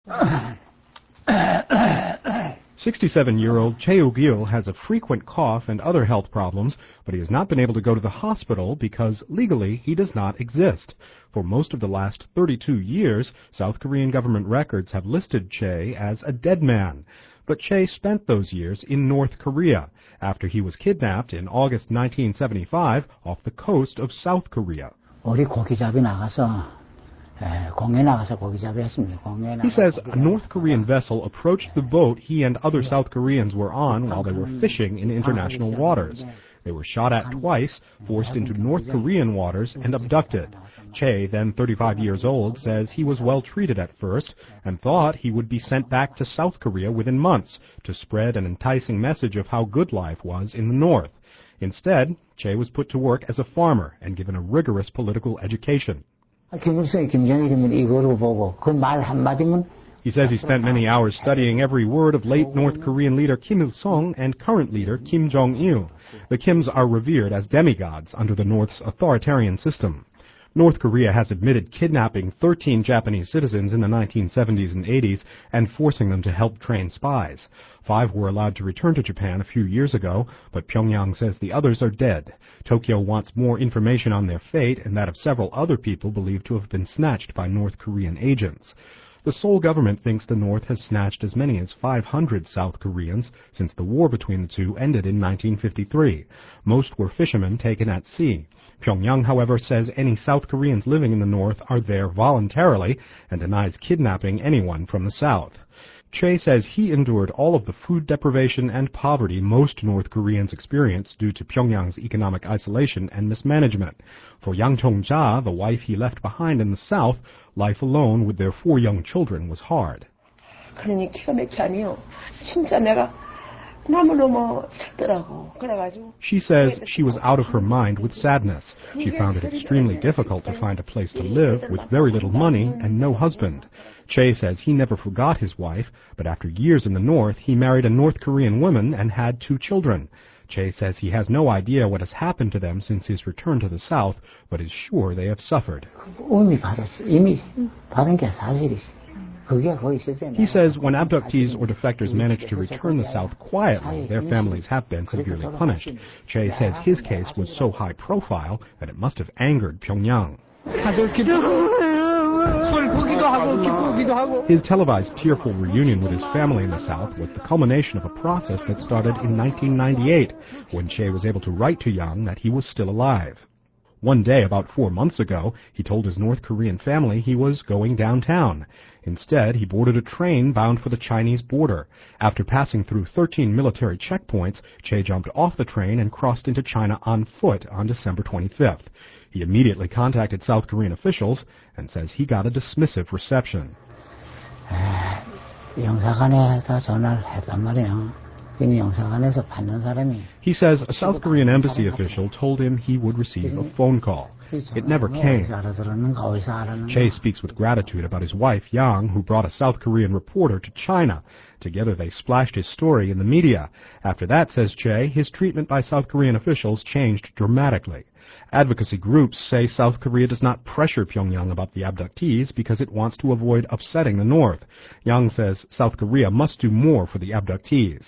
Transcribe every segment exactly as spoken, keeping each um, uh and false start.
sixty-seven-year-old Che Ugil has a frequent cough and other health problems, but he has not been able to go to the hospital because legally he does not exist. For most of the last thirty-two years, South Korean government records have listed Che as a dead man. But Che spent those years in North Korea after he was kidnapped in August nineteen seventy-five off the coast of South Korea. 우리 고기잡이 나가서 He says a North Korean vessel approached the boat he and other South Koreans were on while they were fishing in international waters. They were shot at twice, forced into North Korean waters, and abducted. Che, then thirty-five years old, says he was well treated at first and thought he would be sent back to South Korea within months to spread an enticing message of how good life was in the North. Instead, Che was put to work as a farmer and given a rigorous political education. He says he spent many hours studying every word of late North Korean leader Kim Il-sung and current leader Kim Jong-il. The Kims are revered as demigods under the North's authoritarian system. North Korea has admitted kidnapping thirteen Japanese citizens in the nineteen seventies and eighties and forcing them to help train spies. Five were allowed to return to Japan a few years ago, but Pyongyang says the others are dead. Tokyo wants more information on their fate and that of several other people believed to have been snatched by North Korean agents. The Seoul government thinks the North has snatched as many as five hundred South Koreans since the war between the two ended in nineteen fifty-three. Most were fishermen taken at sea. Pyongyang, however, says any South Koreans living in the North are there voluntarily and denies kidnapping anyone from the South. Che says he endured all of the food deprivation and poverty most North Koreans experience due to Pyongyang's economic isolation and mismanagement. For Yang Chong-ja, the wife he left behind in the South, life alone with their four young children was hard. She says she was out of her mind with sadness. She found it extremely difficult to find a place to live with very little money and no husband. Che says he never forgot his wife, but after years in the North, he married a North Korean woman and had two children. Che says he has no idea what has happened to them since his return to the South, but is sure they have suffered. He says when abductees or defectors manage to return the South quietly, their families have been severely punished. Che says his case was so high profile that it must have angered Pyongyang. His televised tearful reunion with his family in the South was the culmination of a process that started in nineteen ninety-eight, when Che was able to write to Yang that he was still alive. One day, about four months ago, he told his North Korean family he was going downtown. Instead, he boarded a train bound for the Chinese border. After passing through thirteen military checkpoints, Che jumped off the train and crossed into China on foot on December twenty-fifth. He immediately contacted South Korean officials and says he got a dismissive reception. He says a South Korean embassy official told him he would receive a phone call. It never came. Che speaks with gratitude about his wife, Yang, who brought a South Korean reporter to China. Together they splashed his story in the media. After that, says Che, his treatment by South Korean officials changed dramatically. Advocacy groups say South Korea does not pressure Pyongyang about the abductees because it wants to avoid upsetting the North. Yang says South Korea must do more for the abductees.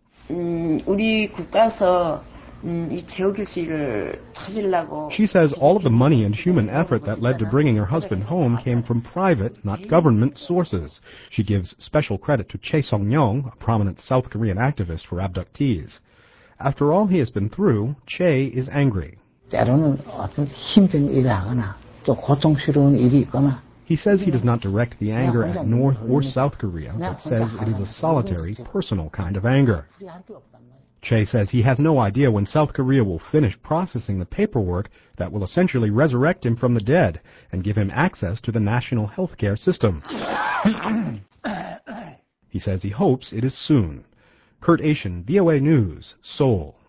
She says all of the money and human effort that led to bringing her husband home came from private, not government, sources. She gives special credit to Che Song-yong, a prominent South Korean activist for abductees. After all he has been through, Che is angry. He says he does not direct the anger at North or South Korea, but says it is a solitary, personal kind of anger. Che says he has no idea when South Korea will finish processing the paperwork that will essentially resurrect him from the dead and give him access to the national health care system. He says he hopes it is soon. Kurt Asian, V O A News, Seoul.